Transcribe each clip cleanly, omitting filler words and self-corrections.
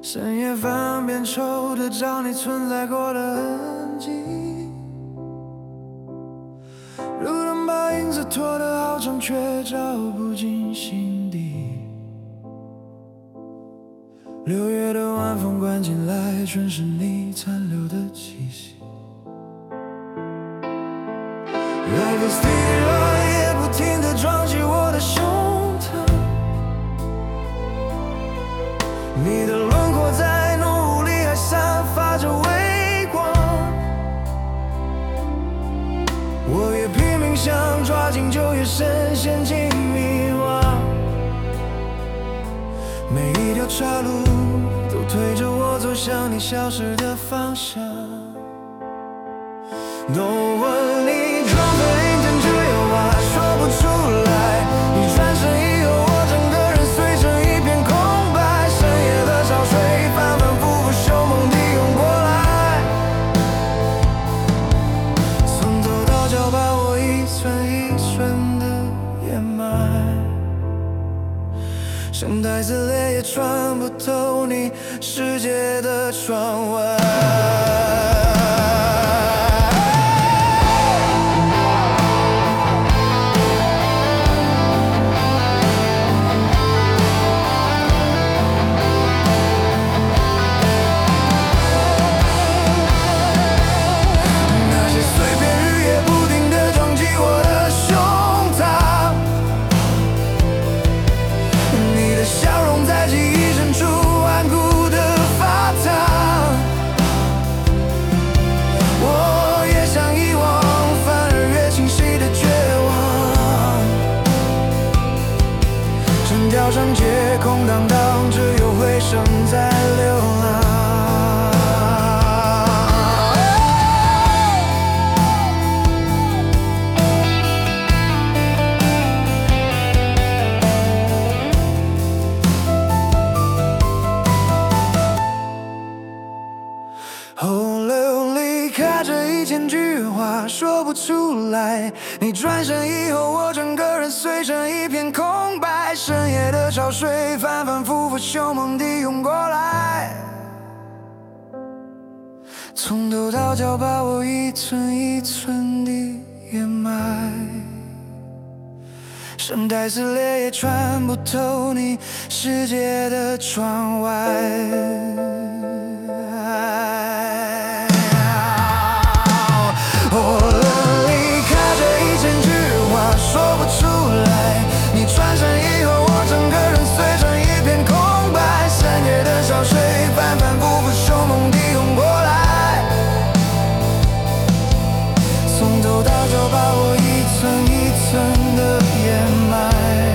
深夜翻遍抽的找你存在过的痕迹，路灯把影子拖得好长，却照不进心底。6月的晚风灌进来，全是你残留的气息。Life is still， 也不停地撞击我的胸膛。你的轮廓在浓雾里还散发着微光，我越拼命想抓紧，就越深陷进迷惘。每一条岔路都推着我走向你消失的方向。No one， 你装作阴天，只有话说不出来。你转身以后，我整个人碎成一片空白。深夜的潮水反反复复，凶猛地涌过来，从头到脚把我一寸一寸地掩埋。声带撕裂也穿不透你世界的窗外。条上街空荡荡，只有回声在流浪。洪流里卡着1000句话说不出来，你转身以后，我整个人碎成一片空白。深夜的潮水反反复复，凶猛地涌过来，从头到脚把我一寸一寸地掩埋。声带撕裂也穿不透你世界的窗外。火轮里卡着1000句话说不出来，你转身以后，我整个人碎成一片空白。深夜的潮水反反复复，凶猛地涌过来，从头到脚把我一寸一寸地掩埋。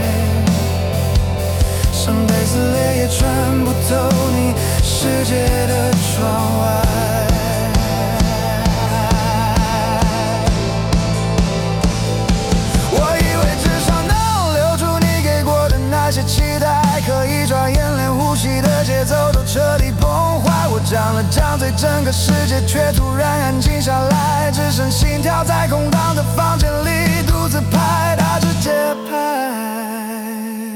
声带撕裂也穿不透你世界的窗外。那些期待可以转眼，连呼吸的节奏都彻底崩坏。我张了张嘴，整个世界却突然安静下来，只剩心跳在空荡的房间里独自拍打着节拍。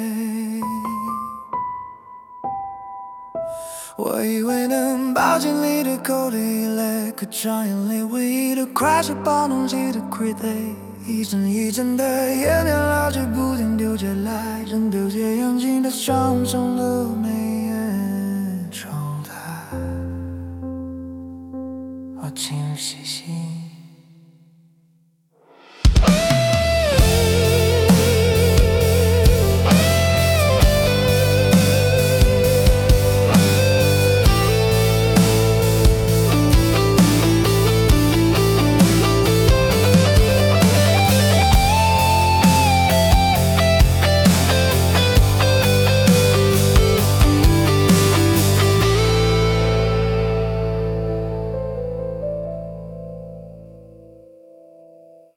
我以为能抱进你的口里来，可张眼泪唯一的快是暴怒气的傀儡。一针一针的烟点老去不停丢下来，人都这样近的伤伤了没？